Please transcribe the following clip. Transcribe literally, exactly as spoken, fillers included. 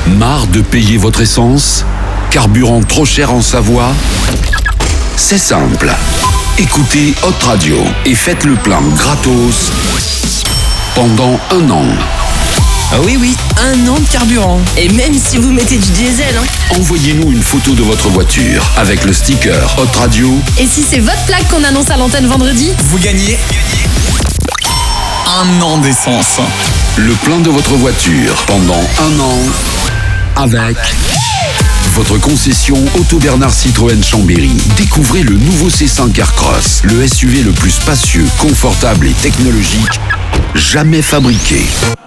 Marre de payer votre essence? Carburant trop cher en Savoie? C'est simple. Écoutez Hot Radio et faites le plein gratos pendant un an. Ah oui, oui, un an de carburant. Et même si vous mettez du diesel, hein. Envoyez-nous une photo de votre voiture avec le sticker Hot Radio. Et si c'est votre plaque qu'on annonce à l'antenne vendredi, vous gagnez un an d'essence. Le plein de votre voiture pendant un an avec votre concession Auto Bernard Citroën Chambéry. Découvrez le nouveau C cinq Aircross, le S U V le plus spacieux, confortable et technologique jamais fabriqué.